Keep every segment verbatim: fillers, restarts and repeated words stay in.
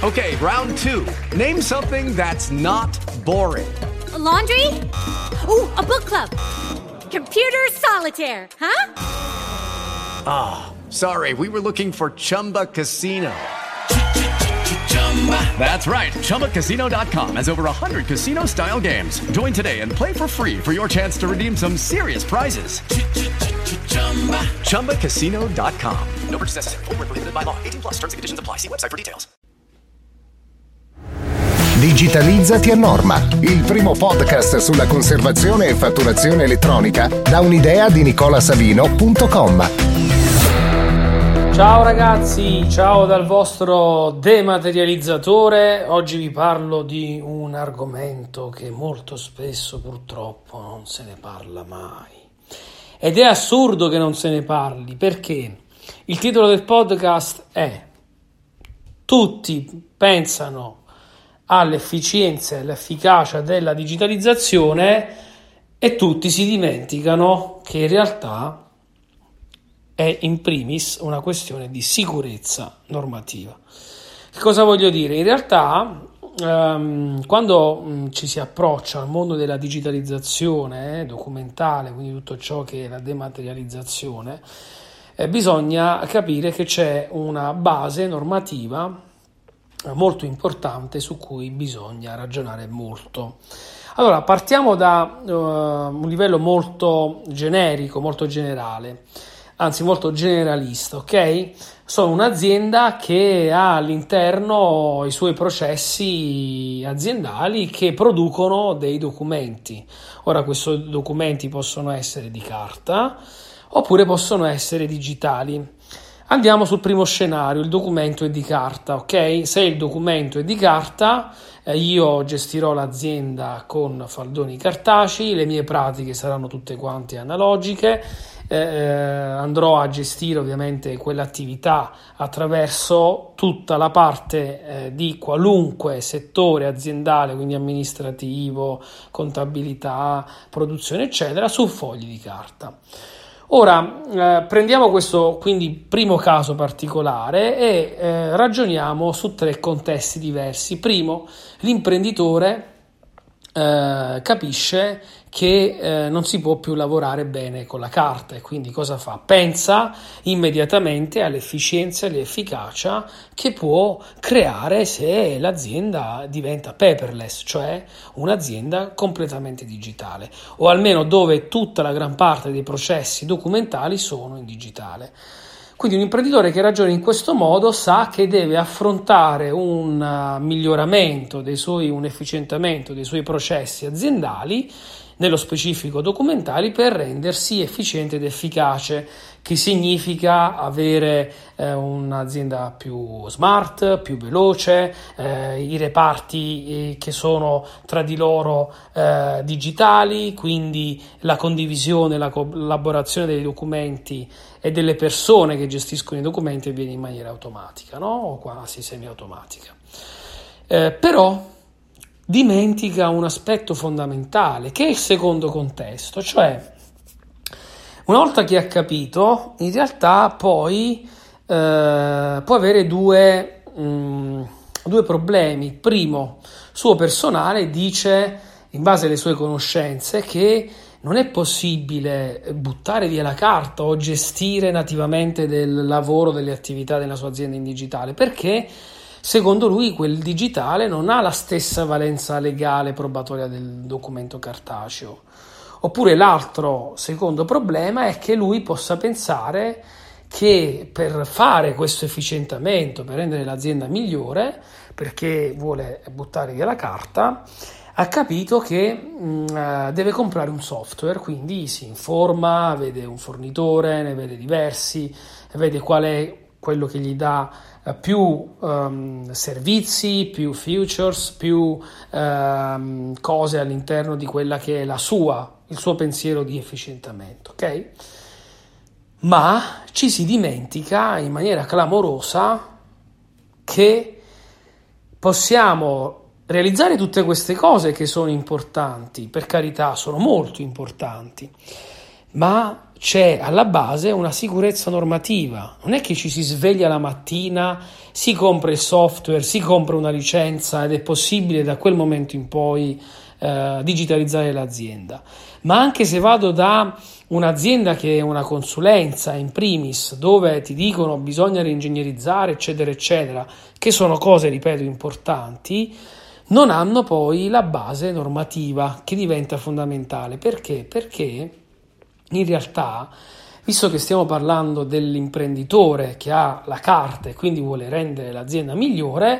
Okay, round two. Name something that's not boring. A laundry? Ooh, a book club. Computer solitaire, huh? Ah, oh, sorry, we were looking for Chumba Casino. That's right, Chumba Casino dot com has over one hundred casino-style games. Join today and play for free for your chance to redeem some serious prizes. Chumba Casino dot com. No purchase necessary. Void where prohibited by law. eighteen plus terms and conditions apply. See website for details. Digitalizzati a Norma, il primo podcast sulla conservazione e fatturazione elettronica da un'idea di nicola savino punto com. Ciao ragazzi, ciao dal vostro dematerializzatore. Oggi vi parlo di un argomento che molto spesso purtroppo non se ne parla mai. Ed è assurdo che non se ne parli, perché il titolo del podcast è Tutti pensano all'efficienza e all'efficacia della digitalizzazione e tutti si dimenticano che in realtà è in primis una questione di sicurezza normativa. Che cosa voglio dire? In realtà ehm, quando mh, ci si approccia al mondo della digitalizzazione eh, documentale, quindi tutto ciò che è la dematerializzazione, eh, bisogna capire che c'è una base normativa molto importante su cui bisogna ragionare molto. Allora, partiamo da uh, un livello molto generico, molto generale. Anzi molto generalista, ok? Sono un'azienda che ha all'interno i suoi processi aziendali che producono dei documenti. Ora, questi documenti possono essere di carta oppure possono essere digitali. Andiamo sul primo scenario, il documento è di carta, ok? Se il documento è di carta, eh, io gestirò l'azienda con faldoni cartacei, le mie pratiche saranno tutte quante analogiche, eh, andrò a gestire ovviamente quell'attività attraverso tutta la parte eh, di qualunque settore aziendale, quindi amministrativo, contabilità, produzione, eccetera, su fogli di carta. Ora eh, prendiamo questo quindi primo caso particolare e eh, ragioniamo su tre contesti diversi. Primo, l'imprenditore eh, capisce che eh, non si può più lavorare bene con la carta e quindi cosa fa? Pensa immediatamente all'efficienza e all'efficacia che può creare se l'azienda diventa paperless, cioè un'azienda completamente digitale, o almeno dove tutta la gran parte dei processi documentali sono in digitale. Quindi un imprenditore che ragiona in questo modo sa che deve affrontare un miglioramento dei suoi, un efficientamento dei suoi processi aziendali, nello specifico documentali, per rendersi efficiente ed efficace, che significa avere eh, un'azienda più smart, più veloce, eh, i reparti eh, che sono tra di loro eh, digitali, quindi la condivisione, la collaborazione dei documenti e delle persone che gestiscono i documenti avviene in maniera automatica, no? O quasi semiautomatica. Eh, però dimentica un aspetto fondamentale, che è il secondo contesto, cioè una volta che ha capito, in realtà poi eh, può avere due, mh, due problemi. Primo, suo personale, dice, in base alle sue conoscenze, che non è possibile buttare via la carta o gestire nativamente del lavoro, delle attività della sua azienda in digitale, perché secondo lui quel digitale non ha la stessa valenza legale probatoria del documento cartaceo. Oppure l'altro secondo problema è che lui possa pensare che per fare questo efficientamento, per rendere l'azienda migliore, perché vuole buttare via la carta, ha capito che mh, deve comprare un software, quindi si informa, vede un fornitore, ne vede diversi, vede qual è quello che gli dà più um, servizi, più features, più um, cose all'interno di quella che è la sua, il suo pensiero di efficientamento, ok? Ma ci si dimentica in maniera clamorosa che possiamo realizzare tutte queste cose che sono importanti, per carità, sono molto importanti, ma c'è alla base una sicurezza normativa. Non è che ci si sveglia la mattina, si compra il software, si compra una licenza ed è possibile da quel momento in poi eh, digitalizzare l'azienda. Ma anche se vado da un'azienda che è una consulenza in primis, dove ti dicono bisogna reingegnerizzare eccetera eccetera, che sono cose, ripeto, importanti, non hanno poi la base normativa che diventa fondamentale. Perché? Perché in realtà, visto che stiamo parlando dell'imprenditore che ha la carta e quindi vuole rendere l'azienda migliore,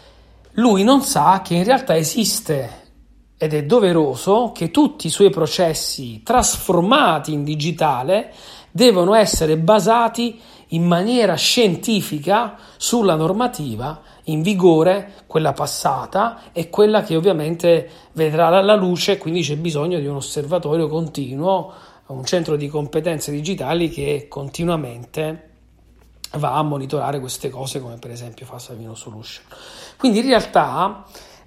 lui non sa che in realtà esiste ed è doveroso che tutti i suoi processi trasformati in digitale devono essere basati in maniera scientifica sulla normativa in vigore, quella passata e quella che ovviamente vedrà la luce, quindi c'è bisogno di un osservatorio continuo, un centro di competenze digitali che continuamente va a monitorare queste cose, come per esempio fa Savino Solution. Quindi in realtà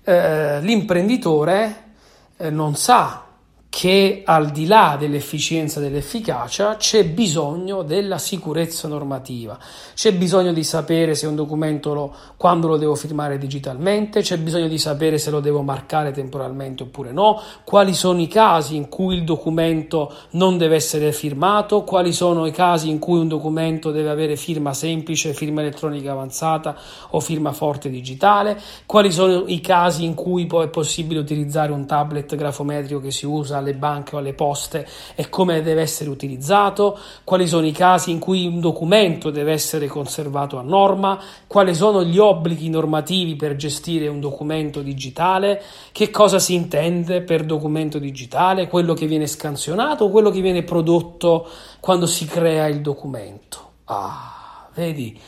eh, l'imprenditore eh, non sa che al di là dell'efficienza e dell'efficacia c'è bisogno della sicurezza normativa, c'è bisogno di sapere se un documento lo, quando lo devo firmare digitalmente, c'è bisogno di sapere se lo devo marcare temporalmente oppure no, quali sono i casi in cui il documento non deve essere firmato, quali sono i casi in cui un documento deve avere firma semplice, firma elettronica avanzata o firma forte digitale, quali sono i casi in cui poi è possibile utilizzare un tablet grafometrico che si usa alle banche o alle poste e come deve essere utilizzato, quali sono i casi in cui un documento deve essere conservato a norma, quali sono gli obblighi normativi per gestire un documento digitale, che cosa si intende per documento digitale, quello che viene scansionato o quello che viene prodotto quando si crea il documento. Ah, vedi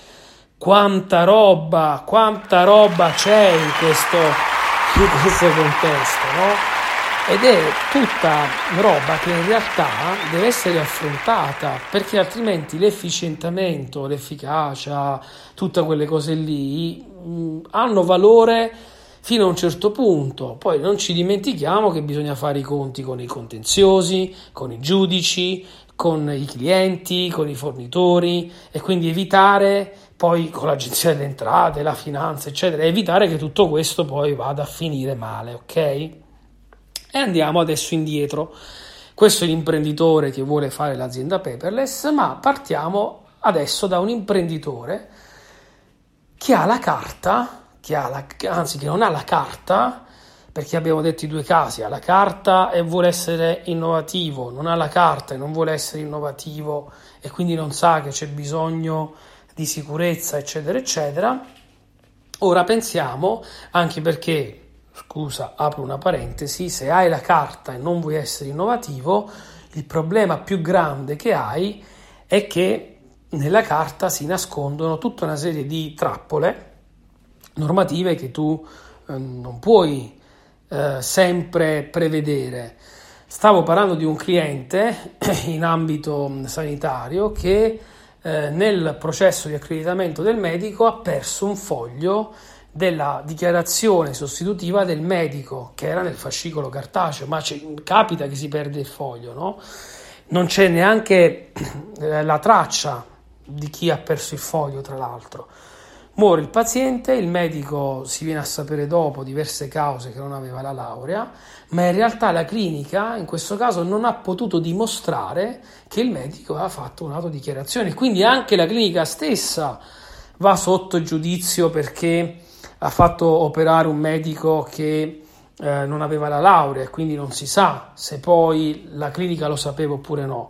quanta roba, quanta roba c'è in questo, in questo contesto, no? Ed è tutta roba che in realtà deve essere affrontata, perché altrimenti l'efficientamento, l'efficacia, tutte quelle cose lì mh, hanno valore fino a un certo punto. Poi non ci dimentichiamo che bisogna fare i conti con i contenziosi, con i giudici, con i clienti, con i fornitori, e quindi evitare poi con l'agenzia delle entrate, la finanza eccetera, evitare che tutto questo poi vada a finire male, ok? E andiamo adesso indietro. Questo è l'imprenditore che vuole fare l'azienda paperless, ma partiamo adesso da un imprenditore che ha la carta, che ha la, anzi che non ha la carta, perché abbiamo detto i due casi: ha la carta e vuole essere innovativo, non ha la carta e non vuole essere innovativo e quindi non sa che c'è bisogno di sicurezza eccetera eccetera. Ora pensiamo, anche perché scusa, apro una parentesi, se hai la carta e non vuoi essere innovativo, il problema più grande che hai è che nella carta si nascondono tutta una serie di trappole normative che tu eh, non puoi eh, sempre prevedere. Stavo parlando di un cliente in ambito sanitario che eh, nel processo di accreditamento del medico ha perso un foglio della dichiarazione sostitutiva del medico che era nel fascicolo cartaceo, ma capita che si perde il foglio, no? Non c'è neanche la traccia di chi ha perso il foglio, tra l'altro. Muore il paziente, il medico si viene a sapere dopo diverse cause che non aveva la laurea, ma in realtà la clinica in questo caso non ha potuto dimostrare che il medico aveva fatto un'autodichiarazione, quindi anche la clinica stessa va sotto giudizio perché ha fatto operare un medico che eh, non aveva la laurea e quindi non si sa se poi la clinica lo sapeva oppure no,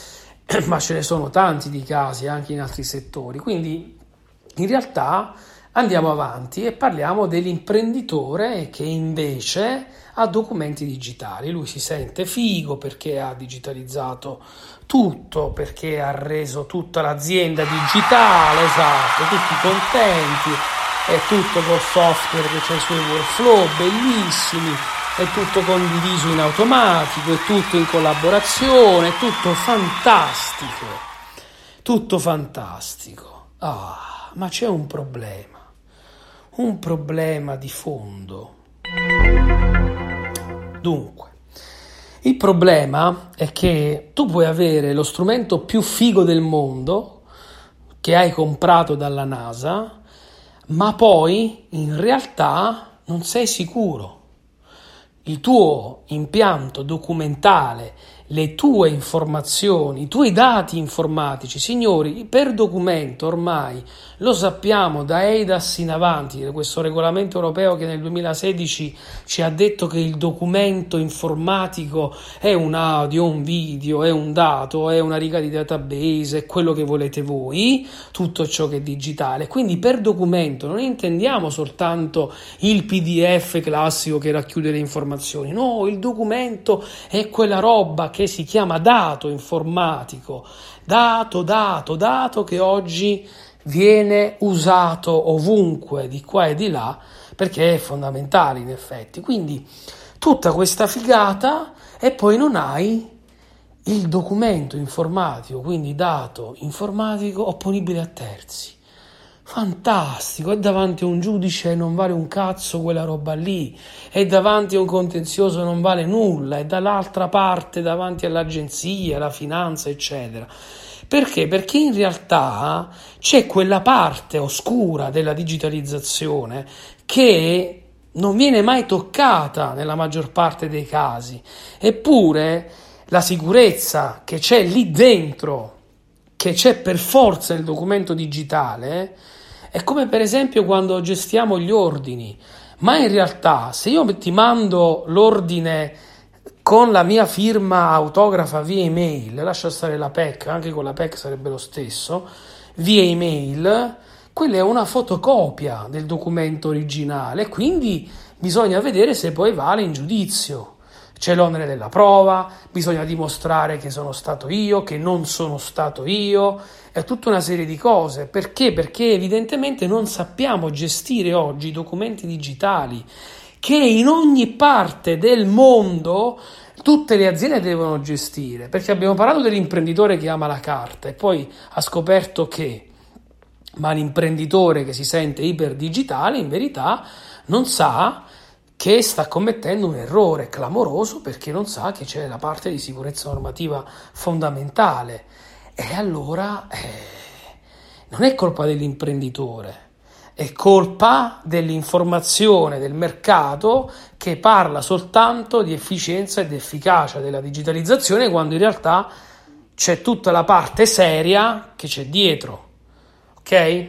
ma ce ne sono tanti di casi anche in altri settori. Quindi in realtà andiamo avanti e parliamo dell'imprenditore che invece ha documenti digitali. Lui si sente figo perché ha digitalizzato tutto, perché ha reso tutta l'azienda digitale, esatto, tutti contenti. È tutto col software che c'ha i suoi workflow bellissimi, è tutto condiviso in automatico, è tutto in collaborazione, è tutto fantastico, tutto fantastico. Ah, ma c'è un problema, un problema di fondo. Dunque, Il problema è che tu puoi avere lo strumento più figo del mondo che hai comprato dalla NASA, ma poi in realtà non sei sicuro. Il tuo impianto documentale, le tue informazioni, i tuoi dati informatici, signori, per documento ormai lo sappiamo da E I D A S in avanti, questo regolamento europeo che nel duemilasedici ci ha detto che il documento informatico è un audio, un video, è un dato, è una riga di database, è quello che volete voi, tutto ciò che è digitale. Quindi per documento non intendiamo soltanto il P D F classico che racchiude le informazioni, no, il documento è quella roba che si chiama dato informatico, dato, dato, dato che oggi viene usato ovunque, di qua e di là, perché è fondamentale in effetti. Quindi tutta questa figata e poi non hai il documento informatico, quindi dato informatico opponibile a terzi. Fantastico, è davanti a un giudice e non vale un cazzo quella roba lì, è davanti a un contenzioso e non vale nulla, è dall'altra parte davanti all'agenzia, alla finanza, eccetera. Perché? Perché in realtà c'è quella parte oscura della digitalizzazione che non viene mai toccata nella maggior parte dei casi, eppure la sicurezza che c'è lì dentro, che c'è per forza nel documento digitale, è come per esempio quando gestiamo gli ordini, ma in realtà se io ti mando l'ordine con la mia firma autografa via email, lascia stare la P E C, anche con la P E C sarebbe lo stesso, via email, quella è una fotocopia del documento originale, quindi bisogna vedere se poi vale in giudizio. C'è l'onere della prova, bisogna dimostrare che sono stato io, che non sono stato io, è tutta una serie di cose. Perché? Perché evidentemente non sappiamo gestire oggi i documenti digitali che in ogni parte del mondo tutte le aziende devono gestire. Perché abbiamo parlato dell'imprenditore che ama la carta e poi ha scoperto che ma l'imprenditore che si sente iperdigitale in verità non sa che sta commettendo un errore clamoroso perché non sa che c'è la parte di sicurezza normativa fondamentale. E allora eh, non è colpa dell'imprenditore, è colpa dell'informazione del mercato che parla soltanto di efficienza ed efficacia della digitalizzazione quando in realtà c'è tutta la parte seria che c'è dietro. Ok?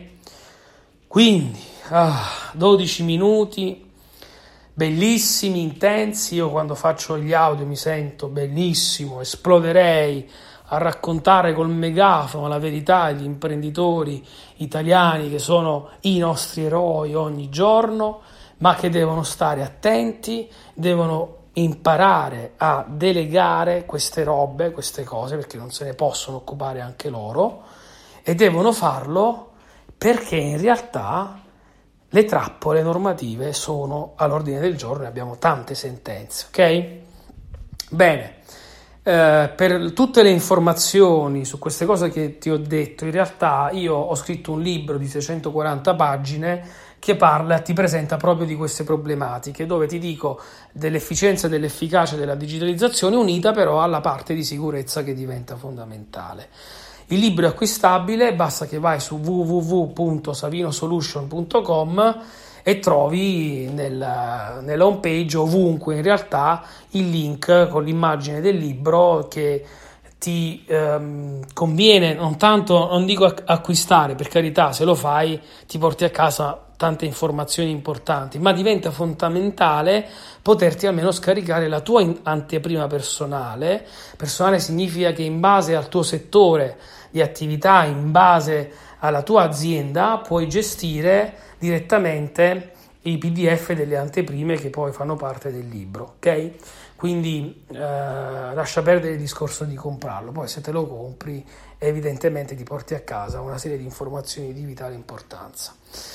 Quindi ah, dodici minuti bellissimi, intensi. Io quando faccio gli audio mi sento benissimo, esploderei a raccontare col megafono la verità agli imprenditori italiani che sono i nostri eroi ogni giorno, ma che devono stare attenti, devono imparare a delegare queste robe, queste cose, perché non se ne possono occupare anche loro, e devono farlo perché in realtà le trappole normative sono all'ordine del giorno e abbiamo tante sentenze, ok? Bene, eh, per tutte le informazioni su queste cose che ti ho detto, in realtà io ho scritto un libro di seicentoquaranta pagine che parla, ti presenta proprio di queste problematiche, dove ti dico dell'efficienza e dell'efficacia della digitalizzazione unita però alla parte di sicurezza che diventa fondamentale. Il libro è acquistabile, basta che vai su w w w punto savinosolution punto com e trovi nel, nella home page ovunque in realtà il link con l'immagine del libro che ti ehm, conviene non tanto, non dico acquistare, per carità, se lo fai ti porti a casa tante informazioni importanti, ma diventa fondamentale poterti almeno scaricare la tua anteprima personale. Personale significa che in base al tuo settore di attività, in base alla tua azienda, puoi gestire direttamente i P D F delle anteprime che poi fanno parte del libro, ok? Quindi eh, lascia perdere il discorso di comprarlo, poi se te lo compri evidentemente ti porti a casa una serie di informazioni di vitale importanza.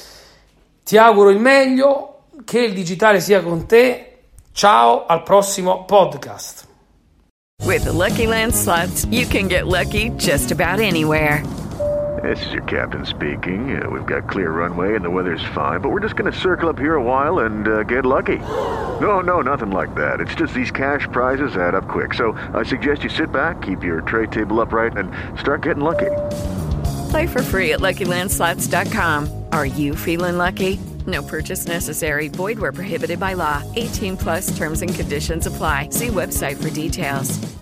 Ti auguro il meglio, che il digitale sia con te. Ciao, al prossimo podcast. With the Lucky Land Slots, you can get lucky just about anywhere. This is your captain speaking. Uh, we've got clear runway and the weather's fine, but we're just going to circle up here a while and uh, get lucky. No, no, nothing like that. It's just these cash prizes add up quick. So I suggest you sit back, keep your tray table upright, and start getting lucky. Play for free at Lucky Land Slots dot com. Are you feeling lucky? No purchase necessary. Void where prohibited by law. eighteen plus terms and conditions apply. See website for details.